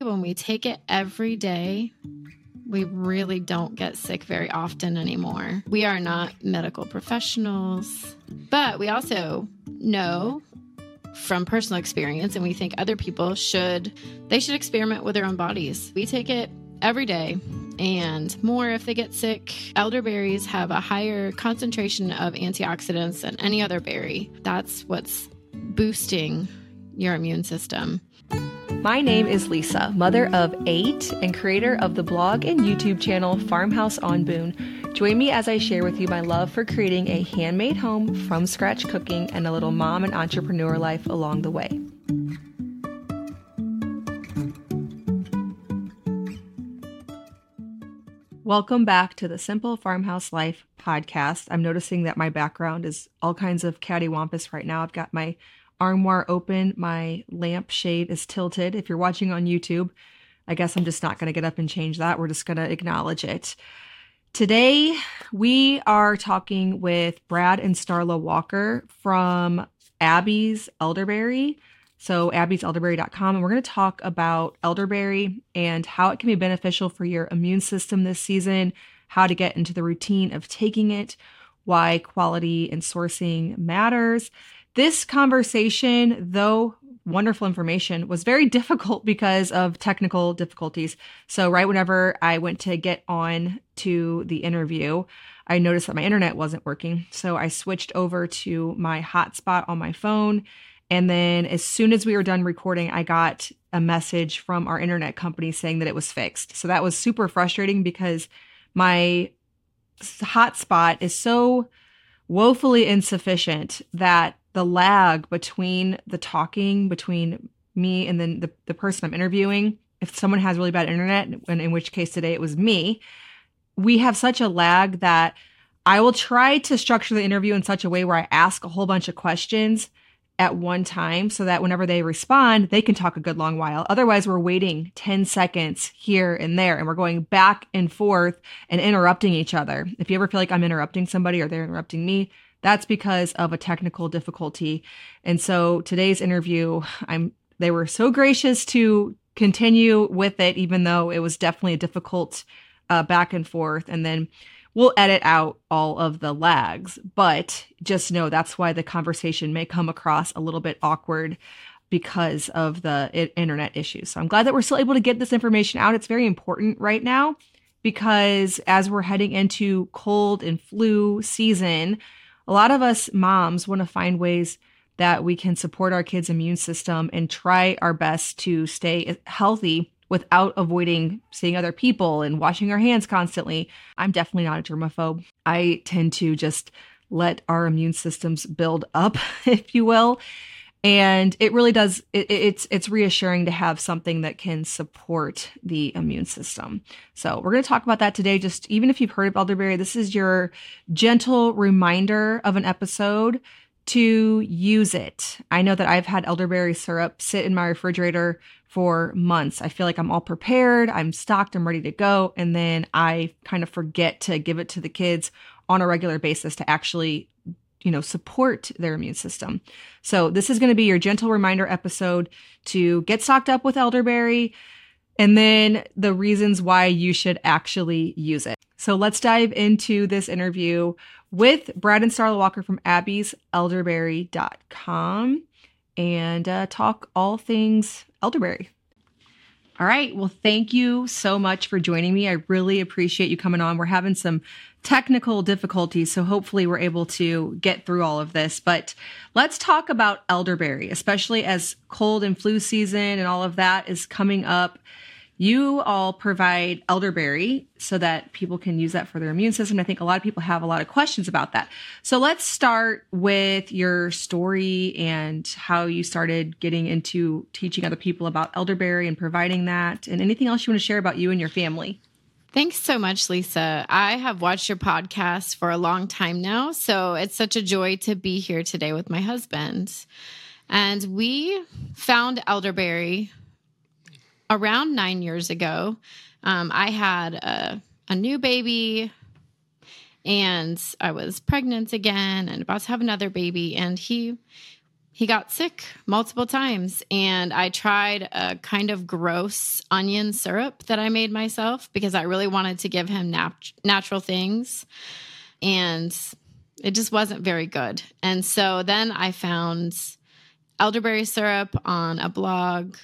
when we take it every day, we really don't get sick very often anymore. We are not medical professionals, but we also know from personal experience, and we think other people should experiment with their own bodies. We take it every day and more if they get sick. Elderberries have a higher concentration of antioxidants than any other berry. That's what's boosting your immune system. My name is Lisa, mother of 8 and creator of the blog and YouTube channel Farmhouse on Boone. Join me as I share with you my love for creating a handmade home from scratch cooking and a little mom and entrepreneur life along the way. Welcome back to the Simple Farmhouse Life podcast. I'm noticing that my background is all kinds of cattywampus right now. I've got my armoire open. My lamp shade is tilted. If you're watching on YouTube, I guess I'm just not going to get up and change that. We're just going to acknowledge it. Today, we are talking with Brad and Starla Walker from Abby's Elderberry. So abbyselderberry.com. And we're going to talk about elderberry and how it can be beneficial for your immune system this season, how to get into the routine of taking it, why quality and sourcing matters. This conversation, though wonderful information, was very difficult because of technical difficulties. So right whenever I went to get on to the interview, I noticed that my internet wasn't working. So I switched over to my hotspot on my phone. And then as soon as we were done recording, I got a message from our internet company saying that it was fixed. So that was super frustrating because my hotspot is so woefully insufficient that the lag between the talking between me and then the person I'm interviewing, if someone has really bad internet, and in which case today it was me, we have such a lag that I will try to structure the interview in such a way where I ask a whole bunch of questions at one time so that whenever they respond, they can talk a good long while. Otherwise, we're waiting 10 seconds here and there, and we're going back and forth and interrupting each other. If you ever feel like I'm interrupting somebody or they're interrupting me, that's because of a technical difficulty. And so today's interview, they were so gracious to continue with it, even though it was definitely a difficult back and forth. And then we'll edit out all of the lags, but just know that's why the conversation may come across a little bit awkward because of the internet issues. So I'm glad that we're still able to get this information out. It's very important right now because as we're heading into cold and flu season, a lot of us moms want to find ways that we can support our kids' immune system and try our best to stay healthy without avoiding seeing other people and washing our hands constantly. I'm definitely not a germaphobe. I tend to just let our immune systems build up, if you will. And it really does, it's reassuring to have something that can support the immune system. So we're going to talk about that today. Just even if you've heard of elderberry, this is your gentle reminder of an episode to use it. I know that I've had elderberry syrup sit in my refrigerator for months. I feel like I'm all prepared, I'm stocked, I'm ready to go. And then I kind of forget to give it to the kids on a regular basis to actually support their immune system. So this is going to be your gentle reminder episode to get stocked up with elderberry and then the reasons why you should actually use it. So let's dive into this interview with Brad and Starla Walker from abbyselderberry.com and talk all things elderberry. All right. Well, thank you so much for joining me. I really appreciate you coming on. We're having some technical difficulties, so hopefully we're able to get through all of this. But let's talk about elderberry, especially as cold and flu season and all of that is coming up. You all provide elderberry so that people can use that for their immune system. I think a lot of people have a lot of questions about that. So let's start with your story and how you started getting into teaching other people about elderberry and providing that, and anything else you want to share about you and your family. Thanks so much, Lisa. I have watched your podcast for a long time now, so it's such a joy to be here today with my husband. And we found elderberry around 9 years ago. I had a new baby and I was pregnant again and about to have another baby. And he got sick multiple times, and I tried a kind of gross onion syrup that I made myself because I really wanted to give him natural things, and it just wasn't very good. And so then I found elderberry syrup on a blog.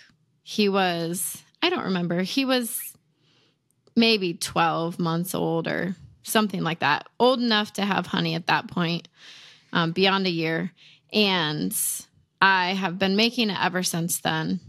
I don't remember, he was maybe 12 months old or something like that, old enough to have honey at that point, beyond a year. And I have been making it ever since then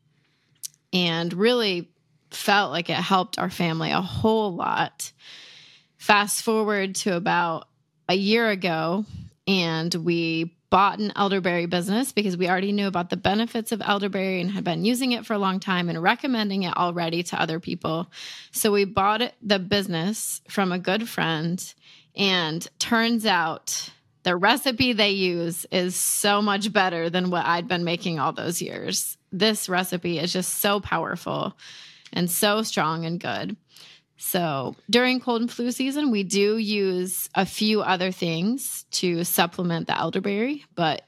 and really felt like it helped our family a whole lot. Fast forward to about a year ago, and we bought an elderberry business because we already knew about the benefits of elderberry and had been using it for a long time and recommending it already to other people. So we bought the business from a good friend, and turns out the recipe they use is so much better than what I'd been making all those years. This recipe is just so powerful and so strong and good. So during cold and flu season, we do use a few other things to supplement the elderberry, but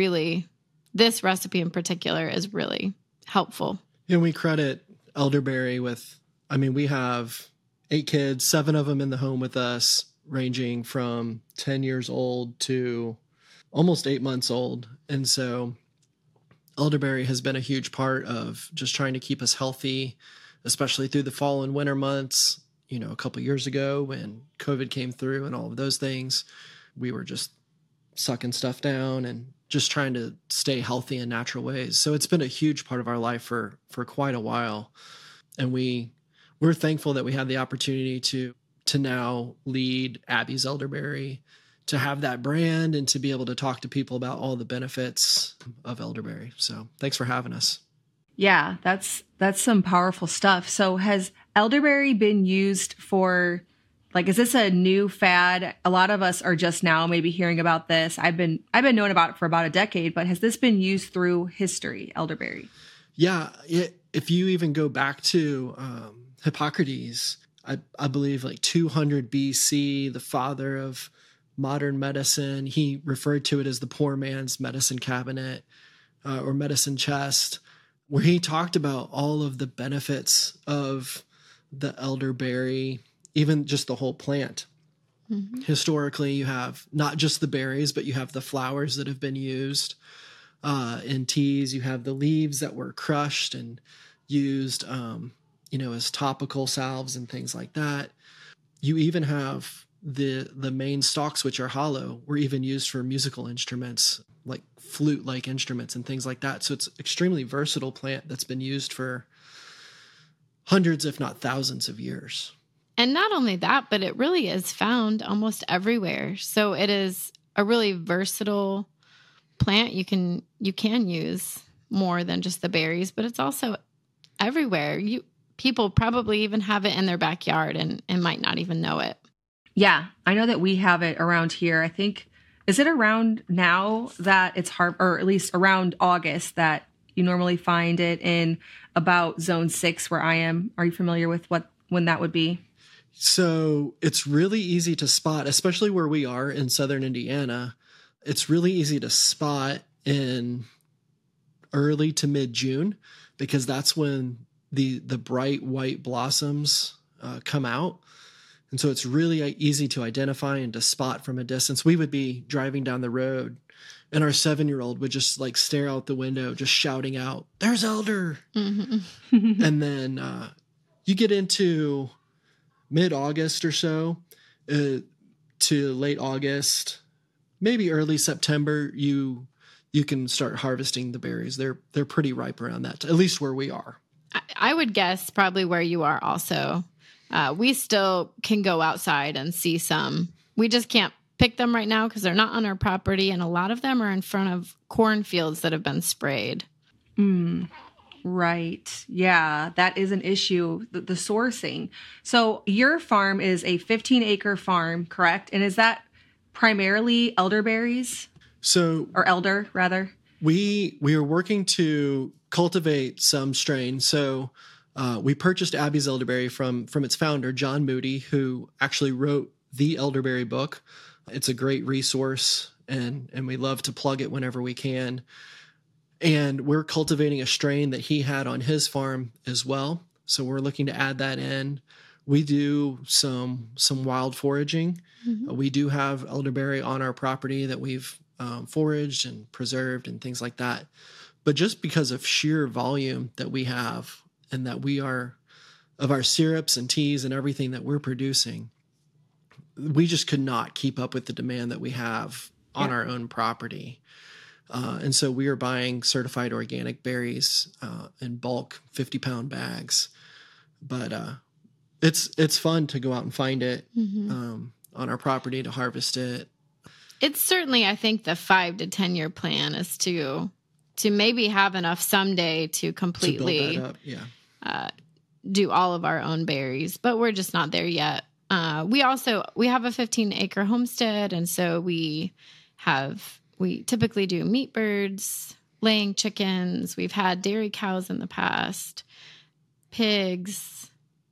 this recipe in particular is really helpful. And we credit elderberry with, we have 8 kids, 7 of them in the home with us, ranging from 10 years old to almost 8 months old. And so elderberry has been a huge part of just trying to keep us healthy, especially through the fall and winter months. A couple of years ago when COVID came through and all of those things, we were just sucking stuff down and just trying to stay healthy in natural ways. So it's been a huge part of our life for quite a while. And we're thankful that we had the opportunity to now lead Abby's Elderberry, to have that brand and to be able to talk to people about all the benefits of elderberry. So thanks for having us. Yeah, that's some powerful stuff. So has elderberry been used for, is this a new fad? A lot of us are just now maybe hearing about this. I've been knowing about it for about a decade, but has this been used through history, elderberry? Yeah, if you even go back to Hippocrates, I believe 200 BC, the father of modern medicine, he referred to it as the poor man's medicine cabinet or medicine chest, where he talked about all of the benefits of the elderberry, even just the whole plant. Mm-hmm. Historically, you have not just the berries, but you have the flowers that have been used in teas. You have the leaves that were crushed and used, as topical salves and things like that. You even have the main stalks, which are hollow, were even used for musical instruments, like flute-like instruments and things like that. So it's extremely versatile plant that's been used for hundreds, if not thousands of years. And not only that, but it really is found almost everywhere. So it is a really versatile plant. You can use more than just the berries, but it's also everywhere. People probably even have it in their backyard and might not even know it. Yeah, I know that we have it around here. I think, is it around now that it's or at least around August that you normally find it in about zone 6 where I am? Are you familiar with when that would be? So it's really easy to spot, especially where we are in southern Indiana. It's really easy to spot in early to mid-June because that's when the bright white blossoms come out. And so it's really easy to identify and to spot from a distance. We would be driving down the road and our 7-year-old would just stare out the window, just shouting out, "There's elder." Mm-hmm. And then you get into mid-August or so to late August, maybe early September, you can start harvesting the berries. They're pretty ripe around that, at least where we are. I would guess probably where you are also. We still can go outside and see some. We just can't pick them right now because they're not on our property, and a lot of them are in front of cornfields that have been sprayed. Right. Yeah, that is an issue, the sourcing. So your farm is a 15-acre farm, correct? And is that primarily elderberries? Or elder, rather? We are working to cultivate some strains. So we purchased Abby's Elderberry from its founder, John Moody, who actually wrote the elderberry book. It's a great resource, and we love to plug it whenever we can. And we're cultivating a strain that he had on his farm as well. So we're looking to add that in. We do some wild foraging. Mm-hmm. We do have elderberry on our property that we've foraged and preserved and things like that. But just because of sheer volume that we have and that we are of our syrups and teas and everything that we're producing, we just could not keep up with the demand that we have on our own property. And so we are buying certified organic berries in bulk, 50-pound bags. But it's fun to go out and find it on our property, to harvest it. It's certainly, I think, the 5 to 10 year plan is to maybe have enough someday to completely do all of our own berries, but we're just not there yet. We have a 15-acre homestead, and so we typically do meat birds, laying chickens. We've had dairy cows in the past, pigs,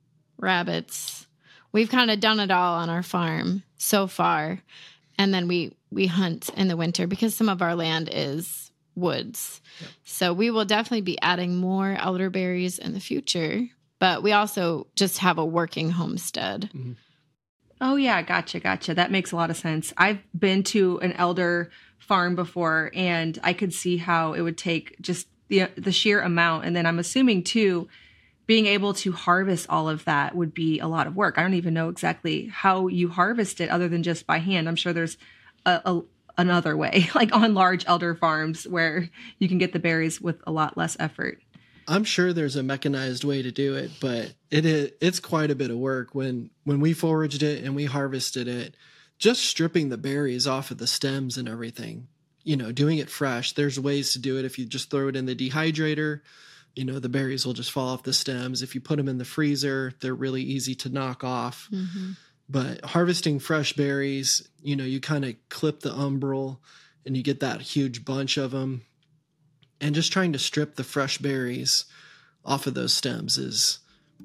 rabbits. We've kind of done it all on our farm so far. And then we hunt in the winter because some of our land is woods. Yep. So we will definitely be adding more elderberries in the future, but we also just have a working homestead. Mm-hmm. Oh yeah, gotcha. That makes a lot of sense. I've been to an elder farm before, and I could see how it would take just the sheer amount. And then I'm assuming too, being able to harvest all of that would be a lot of work. I don't even know exactly how you harvest it other than just by hand. I'm sure there's another way, like on large elder farms where you can get the berries with a lot less effort. I'm sure there's a mechanized way to do it, but it's quite a bit of work. When we foraged it and we harvested it, just stripping the berries off of the stems and everything, doing it fresh. There's ways to do it. If you just throw it in the dehydrator, the berries will just fall off the stems. If you put them in the freezer, they're really easy to knock off. Mm-hmm. But harvesting fresh berries, you kind of clip the umbral and you get that huge bunch of them. And just trying to strip the fresh berries off of those stems is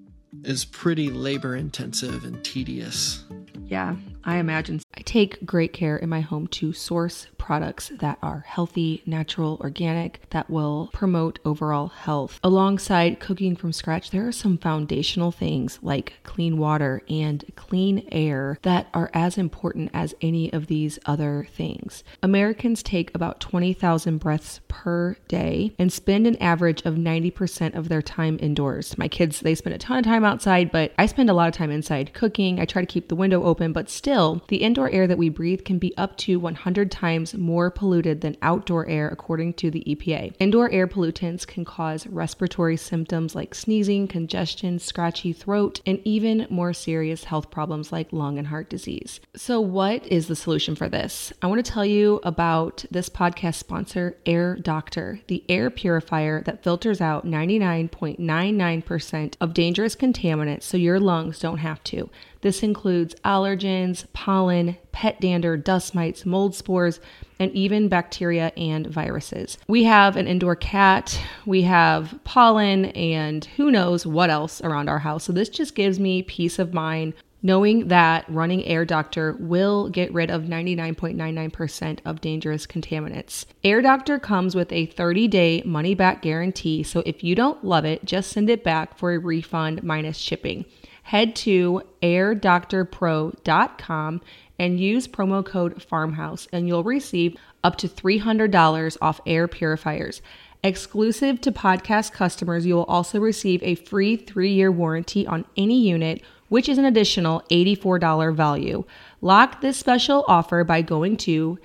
pretty labor intensive and tedious. Yeah, I imagine. I take great care in my home to source products that are healthy, natural, organic, that will promote overall health. Alongside cooking from scratch, there are some foundational things like clean water and clean air that are as important as any of these other things. Americans take about 20,000 breaths per day and spend an average of 90% of their time indoors. My kids, they spend a ton of time outside, but I spend a lot of time inside cooking. I try to keep the window open, but still, the indoor air that we breathe can be up to 100 times more polluted than outdoor air, according to the EPA. Indoor air pollutants can cause respiratory symptoms like sneezing, congestion, scratchy throat, and even more serious health problems like lung and heart disease. So what is the solution for this? I want to tell you about this podcast sponsor, Air Doctor, the air purifier that filters out 99.99% of dangerous contaminants so your lungs don't have to. This includes allergens, pollen, pet dander, dust mites, mold spores, and even bacteria and viruses. We have an indoor cat, we have pollen, and who knows what else around our house. So this just gives me peace of mind knowing that running Air Doctor will get rid of 99.99% of dangerous contaminants. Air Doctor comes with a 30-day money-back guarantee, so if you don't love it, just send it back for a refund minus shipping. Head to airdoctorpro.com and use promo code FARMHOUSE, and you'll receive up to $300 off air purifiers. Exclusive to podcast customers, you will also receive a free 3-year warranty on any unit, which is an additional $84 value. Lock this special offer by going to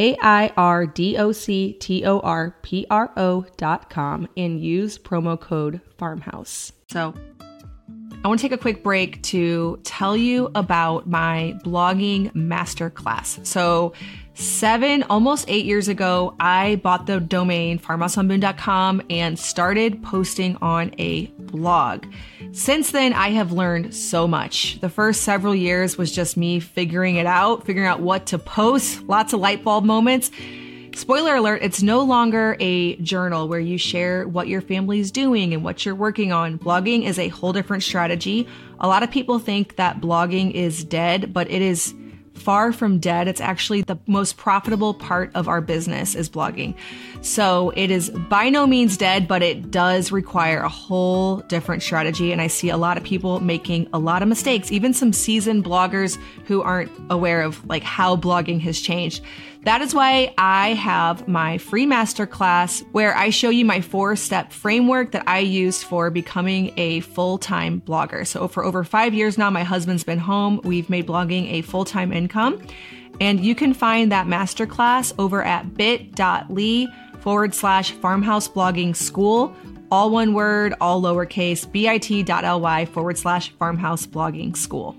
airdoctorpro.com and use promo code FARMHOUSE. So I want to take a quick break to tell you about my blogging masterclass. So almost 8 years ago, I bought the domain farmhouseonboone.com and started posting on a blog. Since then, I have learned so much. The first several years was just me figuring out what to post, lots of light bulb moments. Spoiler alert, it's no longer a journal where you share what your family's doing and what you're working on. Blogging is a whole different strategy. A lot of people think that blogging is dead, but it is far from dead. It's actually the most profitable part of our business is blogging. So it is by no means dead, but it does require a whole different strategy. And I see a lot of people making a lot of mistakes, even some seasoned bloggers who aren't aware of like how blogging has changed. That is why I have my free masterclass where I show you my 4-step framework that I use for becoming a full-time blogger. So for over 5 years now, my husband's been home. We've made blogging a full-time income. And you can find that masterclass over at bit.ly/farmhouse blogging school. All one word, all lowercase, bit.ly/farmhouse blogging school.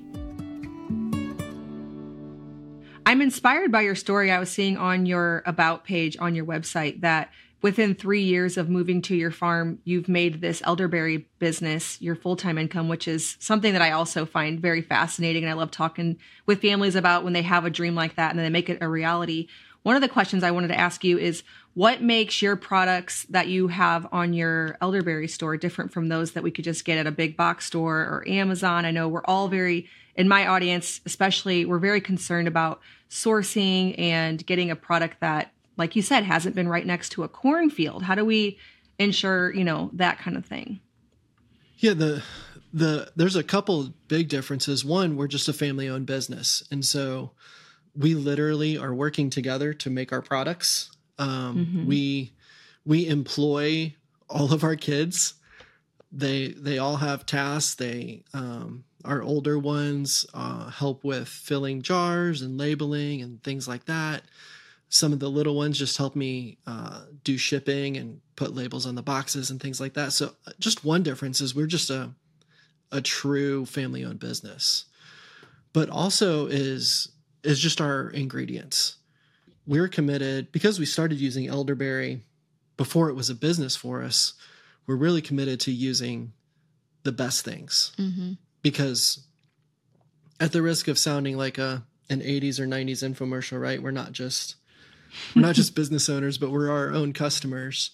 I'm inspired by your story. I was seeing on your About page on your website that within 3 years of moving to your farm, you've made this elderberry business your full-time income, which is something that I also find very fascinating. And I love talking with families about when they have a dream like that and then they make it a reality. One of the questions I wanted to ask you is, what makes your products that you have on your elderberry store different from those that we could just get at a big box store or Amazon? I know we're all very, in my audience especially, we're very concerned about sourcing and getting a product that, like you said, hasn't been right next to a cornfield. How do we ensure, that kind of thing? Yeah, there's a couple big differences. One, we're just a family-owned business. And so we literally are working together to make our products. We employ all of our kids. They all have tasks. Our older ones help with filling jars and labeling and things like that. Some of the little ones just help me do shipping and put labels on the boxes and things like that. So just one difference is we're just a true family-owned business. But also is just our ingredients. We're committed, because we started using elderberry before it was a business for us, we're really committed to using the best things. Mm-hmm. Because at the risk of sounding like an 80s or 90s infomercial, right? We're not just business owners, but we're our own customers.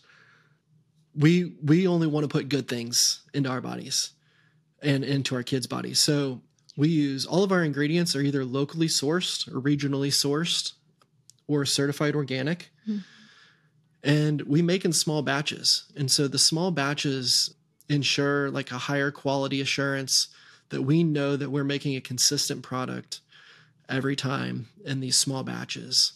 We only want to put good things into our bodies and into our kids' bodies. So we use all of our ingredients are either locally sourced or regionally sourced or certified organic. Mm-hmm. And we make in small batches. And so the small batches ensure like a higher quality assurance that we know that we're making a consistent product every time in these small batches.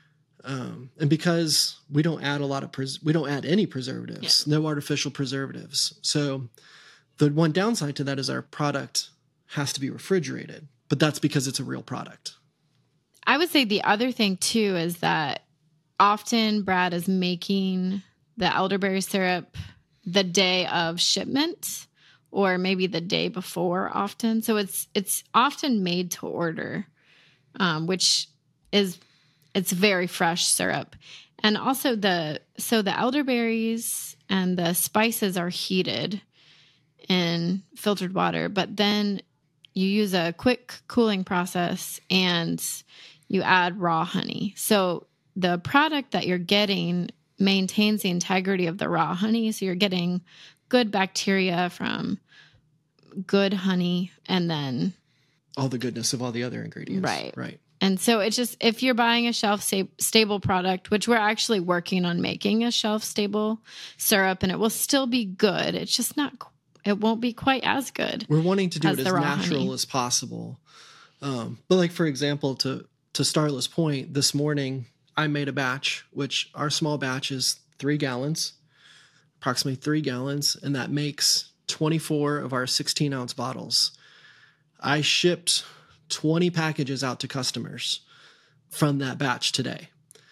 And because we don't add we don't add any preservatives, no artificial preservatives. So the one downside to that is our product has to be refrigerated, but that's because it's a real product. I would say the other thing too is that often Brad is making the elderberry syrup the day of shipment or maybe the day before often. So it's often made to order, which is, it's very fresh syrup. And also the elderberries and the spices are heated in filtered water, but then you use a quick cooling process and you add raw honey. So the product that you're getting maintains the integrity of the raw honey. So you're getting good bacteria from good honey and then all the goodness of all the other ingredients. Right. And so it's just, if you're buying a shelf-stable product, which we're actually working on making a shelf-stable syrup, and it will still be good. It's just not, it won't be quite as good. We're wanting to do it as natural honey as possible. But like, for example, to Starla's point, this morning I made a batch, which our small batch is 3 gallons, approximately 3 gallons, and that makes 24 of our 16-ounce bottles. I shipped 20 packages out to customers from that batch today.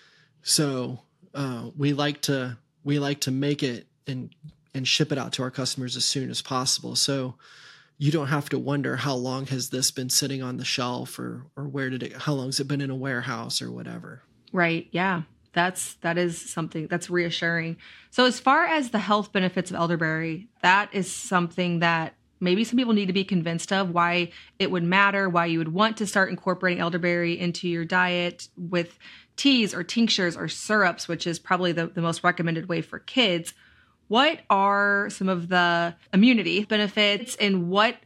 So we like to make it and ship it out to our customers as soon as possible. So you don't have to wonder how long has this been sitting on the shelf or how long has it been in a warehouse or whatever. Right. Yeah. That is something that's reassuring. So as far as the health benefits of elderberry, that is something that maybe some people need to be convinced of, why it would matter, why you would want to start incorporating elderberry into your diet with teas or tinctures or syrups, which is probably the most recommended way for kids. What are some of the immunity benefits and what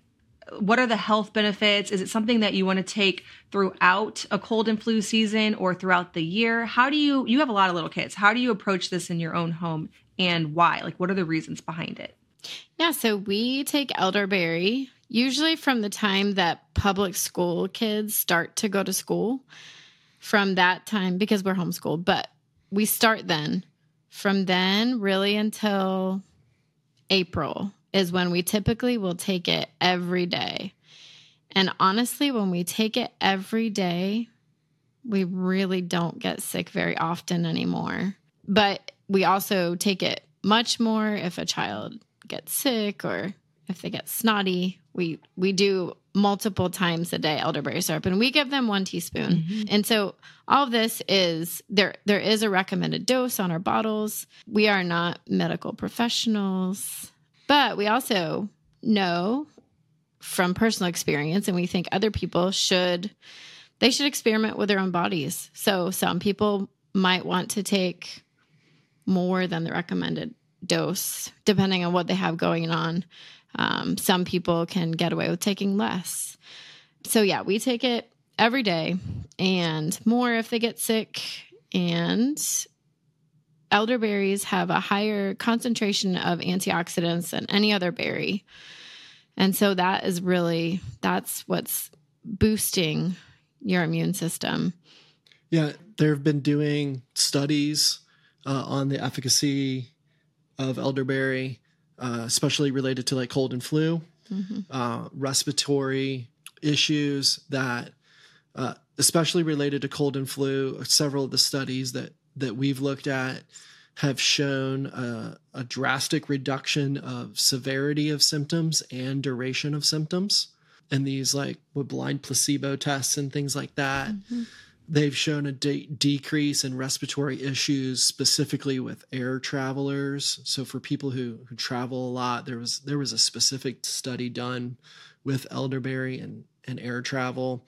what are the health benefits? Is it something that you want to take throughout a cold and flu season or throughout the year? How do you have a lot of little kids. How do you approach this in your own home and why? Like, what are the reasons behind it? Yeah, so we take elderberry usually from the time that public school kids start to go to school. From that time, because we're homeschooled, but we start then. From then, really until April is when we typically will take it every day. And honestly, when we take it every day, we really don't get sick very often anymore. But we also take it much more if a child gets sick or if they get snotty. We do multiple times a day elderberry syrup, and we give them 1 teaspoon. Mm-hmm. And so all of this is there is a recommended dose on our bottles. We are not medical professionals, but we also know from personal experience, and we think other people should experiment with their own bodies. So some people might want to take more than the recommended dose, depending on what they have going on. Some people can get away with taking less. So yeah, we take it every day and more if they get sick. And elderberries have a higher concentration of antioxidants than any other berry. And so that's what's boosting your immune system. Yeah, there have been doing studies on the efficacy of elderberry, especially related to like cold and flu, respiratory issues that, especially related to cold and flu. Several of the studies that we've looked at have shown a drastic reduction of severity of symptoms and duration of symptoms. And these like with blind placebo tests and things like that, they've shown a decrease in respiratory issues, specifically with air travelers. So for people who travel a lot, there was a specific study done with elderberry and air travel.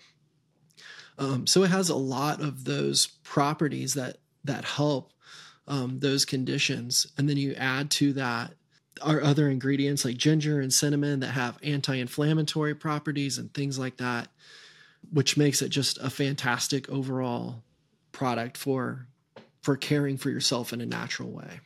So it has a lot of those properties that help those conditions. And then you add to that our other ingredients like ginger and cinnamon that have anti-inflammatory properties and things like that, which makes it just a fantastic overall product for caring for yourself in a natural way.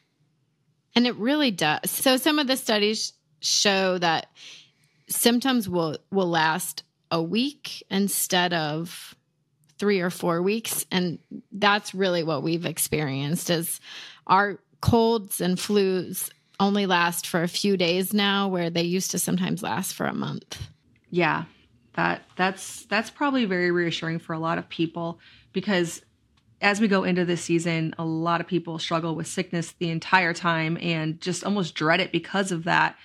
And it really does. So some of the studies show that symptoms will last a week instead of 3 or 4 weeks. And that's really what we've experienced is our colds and flus only last for a few days now, where they used to sometimes last for a month. Yeah. That's probably very reassuring for a lot of people, because as we go into this season, a lot of people struggle with sickness the entire time and just almost dread it because of that.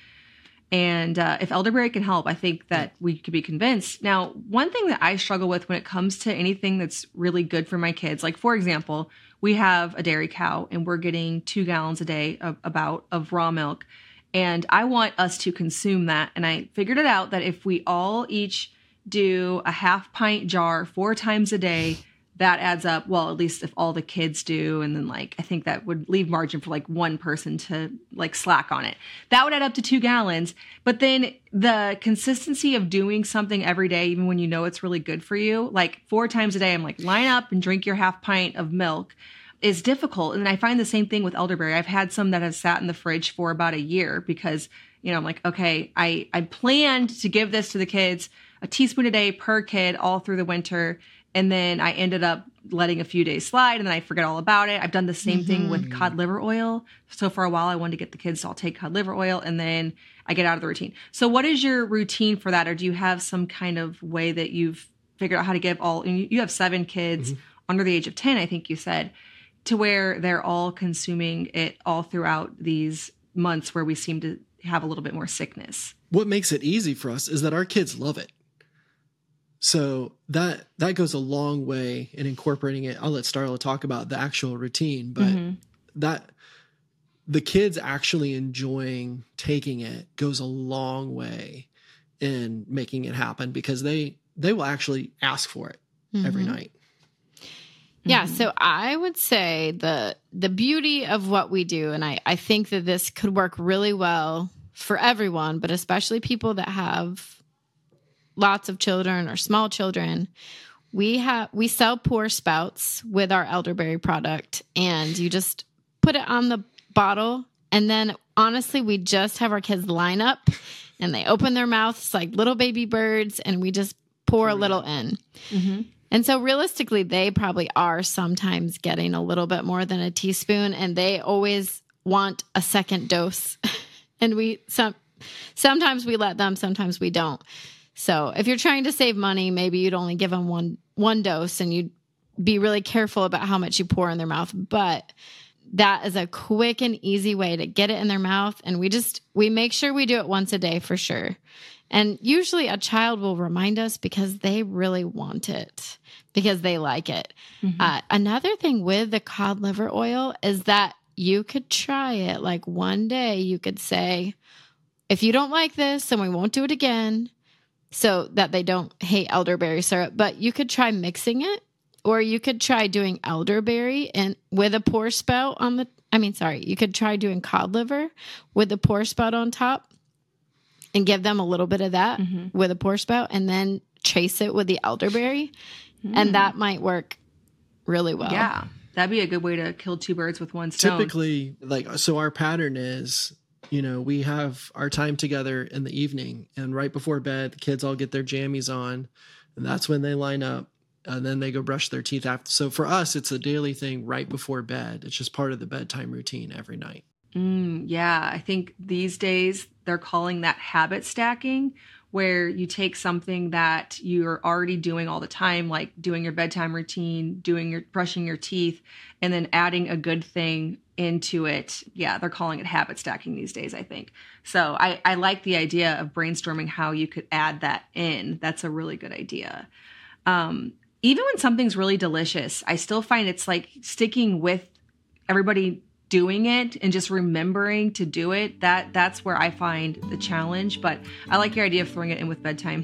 And if elderberry can help, I think that we could be convinced. Now, one thing that I struggle with when it comes to anything that's really good for my kids, like for example, we have a dairy cow and we're getting 2 gallons a day of raw milk. And I want us to consume that. And I figured it out that if we all each do a 1/2 pint jar 4 times a day, that adds up. Well, at least if all the kids do. And then like, I think that would leave margin for like one person to like slack on it. That would add up to 2 gallons. But then the consistency of doing something every day, even when you know it's really good for you, like 4 times a day, I'm like, line up and drink your 1/2 pint of milk, is difficult. And I find the same thing with elderberry. I've had some that have sat in the fridge for about a year because, you know, I'm like, okay, I planned to give this to the kids, a teaspoon a day per kid all through the winter. And then I ended up letting a few days slide and then I forget all about it. I've done the same thing with cod liver oil. So for a while I wanted to get the kids to all take cod liver oil and then I get out of the routine. So what is your routine for that? Or do you have some kind of way that you've figured out how to give all, and you have 7 kids under the age of 10, I think you said, to where they're all consuming it all throughout these months where we seem to have a little bit more sickness? What makes it easy for us is that our kids love it. So that goes a long way in incorporating it. I'll let Starla talk about the actual routine, but that the kids actually enjoying taking it goes a long way in making it happen, because they will actually ask for it every night. Yeah. So I would say the beauty of what we do, and I think that this could work really well for everyone, but especially people that have lots of children or small children, we sell pour spouts with our elderberry product, and you just put it on the bottle. And then honestly, we just have our kids line up and they open their mouths like little baby birds, and we just pour a little in. Mm-hmm. And so realistically, they probably are sometimes getting a little bit more than a teaspoon, and they always want a second dose. And sometimes we let them, sometimes we don't. So if you're trying to save money, maybe you'd only give them one dose, and you'd be really careful about how much you pour in their mouth. But that is a quick and easy way to get it in their mouth. And we make sure we do it once a day for sure. And usually a child will remind us because they really want it, because they like it. Mm-hmm. Another thing with the cod liver oil is that you could try it. Like one day you could say, if you don't like this, then we won't do it again, so that they don't hate elderberry syrup. But you could try mixing it, or you could try doing elderberry and with a pour spout you could try doing cod liver with a pour spout on top, and give them a little bit of that with a pour spout, and then chase it with the elderberry. And that might work really well. Yeah. That'd be a good way to kill two birds with one stone. Typically, so our pattern is, we have our time together in the evening, and right before bed, the kids all get their jammies on, and that's when they line up, and then they go brush their teeth after. So for us, it's a daily thing right before bed. It's just part of the bedtime routine every night. Yeah, I think these days they're calling that habit stacking, where you take something that you're already doing all the time, like doing your bedtime routine, brushing your teeth, and then adding a good thing into it. Yeah, they're calling it habit stacking these days, I think. So I like the idea of brainstorming how you could add that in. That's a really good idea. Even when something's really delicious, I still find it's like sticking with everybody doing it and just remembering to do it. That's where I find the challenge, but I like your idea of throwing it in with bedtime.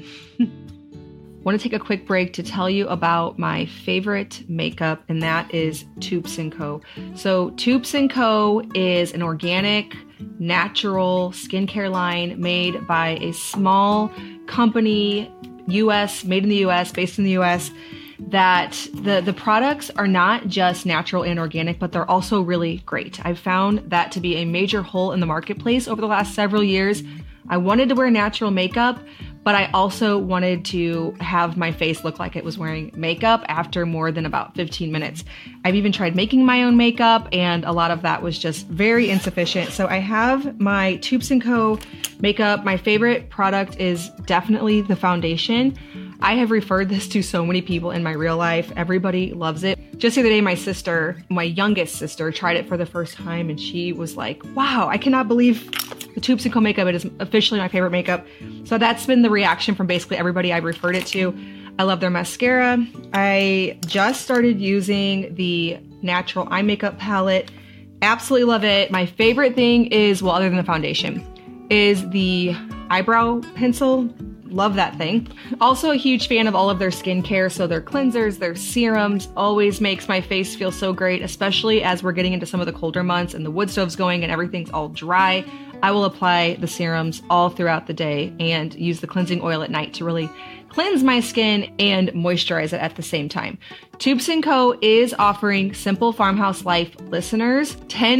Want to take a quick break to tell you about my favorite makeup, and that is Toups & Co. So Toups & Co. is an organic, natural skincare line made by a small company, made in the US, based in the US, that the products are not just natural and organic, but they're also really great. I've found that to be a major hole in the marketplace over the last several years. I wanted to wear natural makeup, but I also wanted to have my face look like it was wearing makeup after more than about 15 minutes. I've even tried making my own makeup, and a lot of that was just very insufficient. So I have my Toups & Co. makeup. My favorite product is definitely the foundation. I have referred this to so many people in my real life. Everybody loves it. Just the other day, my youngest sister, tried it for the first time, and she was like, wow, I cannot believe the Toups & Co. makeup. It is officially my favorite makeup. So that's been the reaction from basically everybody I've referred it to. I love their mascara. I just started using the natural eye makeup palette. Absolutely love it. My favorite thing is, well, other than the foundation, is the eyebrow pencil. Love that thing. Also a huge fan of all of their skincare. So their cleansers, their serums always makes my face feel so great, especially as we're getting into some of the colder months and the wood stove's going and everything's all dry. I will apply the serums all throughout the day and use the cleansing oil at night to really cleanse my skin and moisturize it at the same time. Toups & Co. is offering Simple Farmhouse Life listeners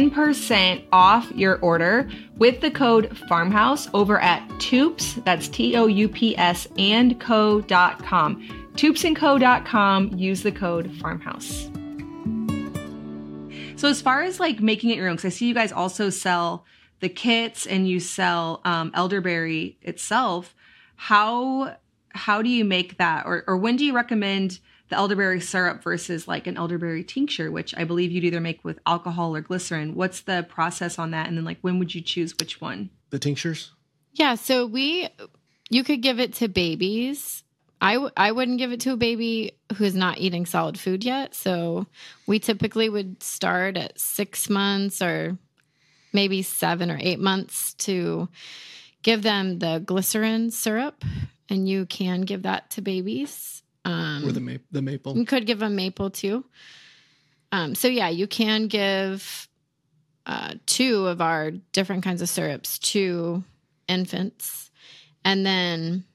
10% off your order with the code FARMHOUSE over at Toups, that's TOUPS, and co.com. Toupsandco.com, use the code FARMHOUSE. So as far as like making it your own, because I see you guys also sell the kits and you sell elderberry itself, how do you make that? Or when do you recommend the elderberry syrup versus like an elderberry tincture, which I believe you'd either make with alcohol or glycerin? What's the process on that? And then like, when would you choose which one? The tinctures? Yeah. So you could give it to babies. I wouldn't give it to a baby who's not eating solid food yet. So we typically would start at 6 months or maybe 7 or 8 months to give them the glycerin syrup. And you can give that to babies. Or the maple. You could give them maple too. So yeah, you can give 2 of our different kinds of syrups to infants. And then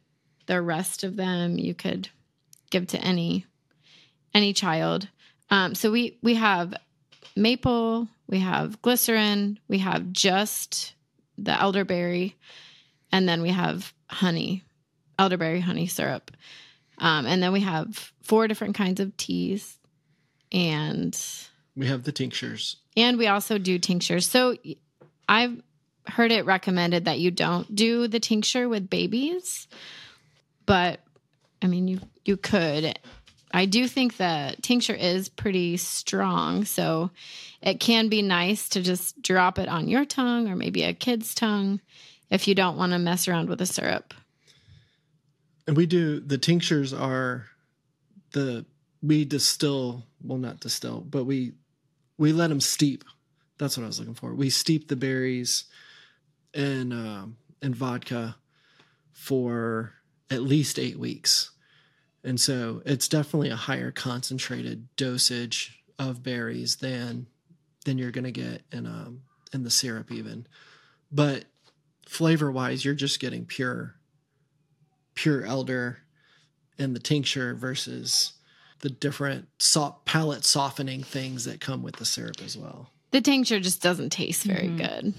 the rest of them you could give to any child. So we have maple, we have glycerin, we have just the elderberry, and then we have honey, elderberry honey syrup. And then we have 4 different kinds of teas, and we have the tinctures. And we also do tinctures. So I've heard it recommended that you don't do the tincture with babies, but I mean, you could. I do think the tincture is pretty strong, so it can be nice to just drop it on your tongue or maybe a kid's tongue if you don't want to mess around with the syrup. And we do, the tinctures are we distill, well, not distill, but we let them steep. That's what I was looking for. We steep the berries in vodka for at least 8 weeks. And so it's definitely a higher concentrated dosage of berries than you're going to get in the syrup even. But flavor wise, you're just getting pure elder in the tincture versus the different palate softening things that come with the syrup as well. The tincture just doesn't taste very good.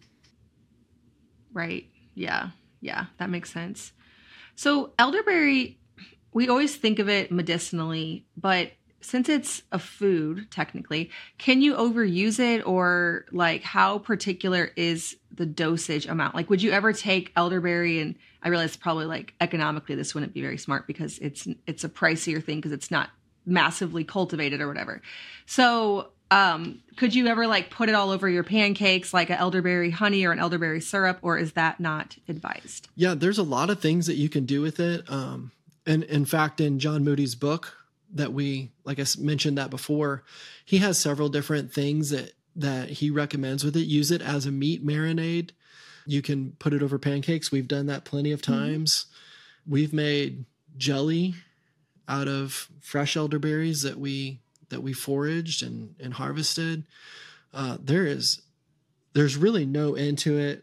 Right. Yeah. Yeah. That makes sense. So elderberry, we always think of it medicinally, but since it's a food, technically, can you overuse it, or like how particular is the dosage amount? Like, would you ever take elderberry, and I realize probably like economically this wouldn't be very smart because it's a pricier thing because it's not massively cultivated or whatever. So could you ever like put it all over your pancakes like an elderberry honey or an elderberry syrup, or is that not advised? Yeah, there's a lot of things that you can do with it. And in fact, in John Moody's book that like I mentioned that before, he has several different things that he recommends with it. Use it as a meat marinade. You can put it over pancakes. We've done that plenty of times. We've made jelly out of fresh elderberries that we foraged and harvested. There's really no end to it.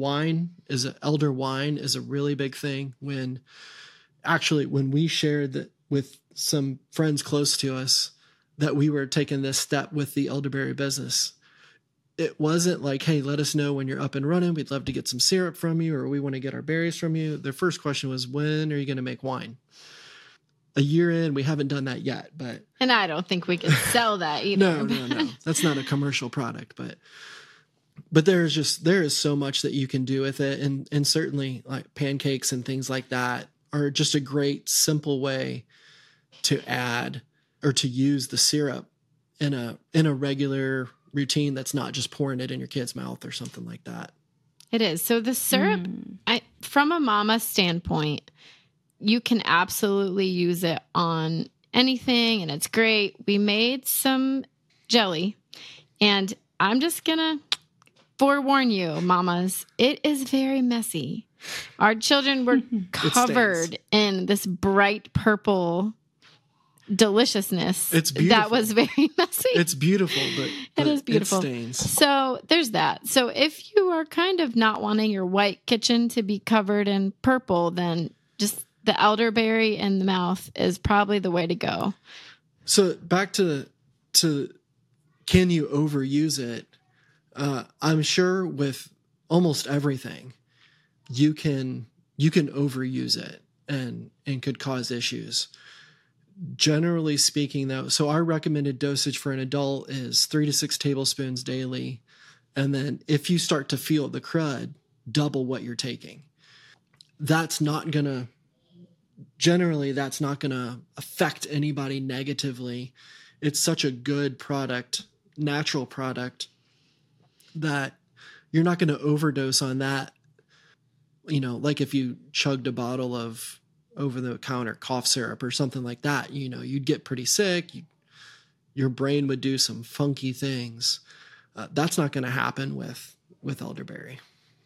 Elder wine is a really big thing. When we shared that with some friends close to us that we were taking this step with the elderberry business, it wasn't like, hey, let us know when you're up and running. We'd love to get some syrup from you, or we want to get our berries from you. Their first question was, when are you going to make wine? A year in, we haven't done that yet, but. And I don't think we can sell that either. No. That's not a commercial product, but there is so much that you can do with it. And certainly like pancakes and things like that are just a great, simple way to add or to use the syrup in a regular routine that's not just pouring it in your kid's mouth or something like that. It is. So the syrup, from a mama standpoint, you can absolutely use it on anything, and it's great. We made some jelly, and I'm just going to forewarn you, mamas, it is very messy. Our children were covered in this bright purple deliciousness. It's beautiful. That was very messy. It's beautiful, but it is beautiful. It stains. So there's that. So if you are kind of not wanting your white kitchen to be covered in purple, then just the elderberry in the mouth is probably the way to go. So back to can you overuse it? I'm sure with almost everything, you can overuse it and could cause issues. Generally speaking, though, so our recommended dosage for an adult is 3 to 6 tablespoons daily. And then if you start to feel the crud, double what you're taking. That's not going to affect anybody negatively. It's such a good product, natural product, that you're not going to overdose on that. You know, like if you chugged a bottle of over-the-counter cough syrup or something like that, you know, you'd get pretty sick. Your brain would do some funky things. That's not going to happen with elderberry.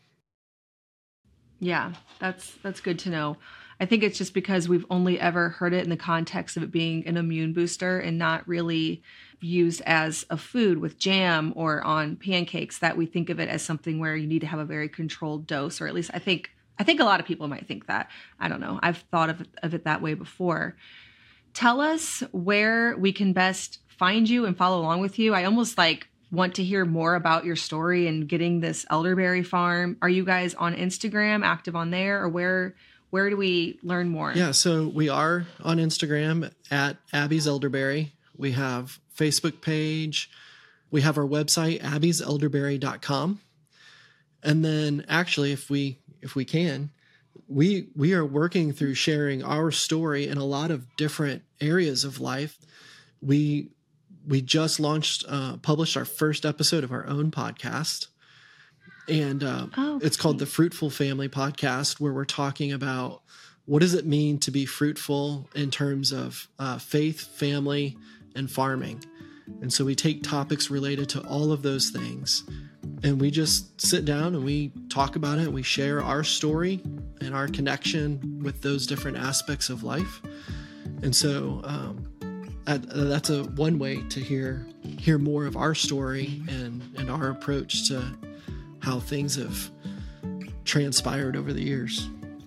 Yeah, that's good to know. I think it's just because we've only ever heard it in the context of it being an immune booster and not really used as a food with jam or on pancakes, that we think of it as something where you need to have a very controlled dose, or at least I think I think a lot of people might think that. I don't know. I've thought of it that way before. Tell us where we can best find you and follow along with you. I almost want to hear more about your story and getting this elderberry farm. Are you guys on Instagram, active on there, or where do we learn more? Yeah, so we are on Instagram at Abby's Elderberry. We have Facebook page. We have our website, abbieselderberry.com. And then actually, if we can, we are working through sharing our story in a lot of different areas of life. We just published our first episode of our own podcast. And It's called the Fruitful Family Podcast, where we're talking about what does it mean to be fruitful in terms of faith, family, and farming. And so we take topics related to all of those things, and we just sit down and we talk about it. And we share our story and our connection with those different aspects of life. And so that's one way to hear more of our story and our approach to how things have transpired over the years.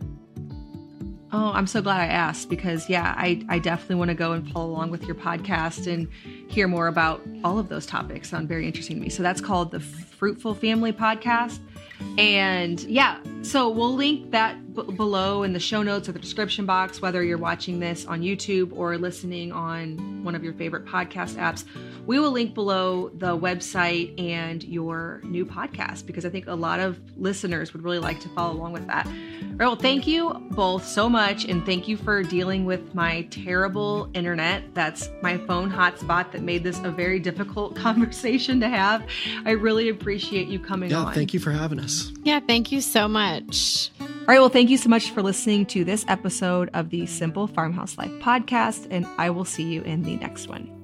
Oh, I'm so glad I asked because, I definitely want to go and follow along with your podcast and hear more about all of those topics. Sound very interesting to me. So that's called the Fruitful Family Podcast. And so we'll link that below in the show notes or the description box, whether you're watching this on YouTube or listening on one of your favorite podcast apps. We will link below the website and your new podcast because I think a lot of listeners would really like to follow along with that. All right, well, thank you both so much. And thank you for dealing with my terrible internet. That's my phone hotspot that made this a very difficult conversation to have. I really appreciate you coming on. Yeah, thank you for having us. Yeah, thank you so much. All right, well, thank you so much for listening to this episode of the Simple Farmhouse Life podcast, and I will see you in the next one.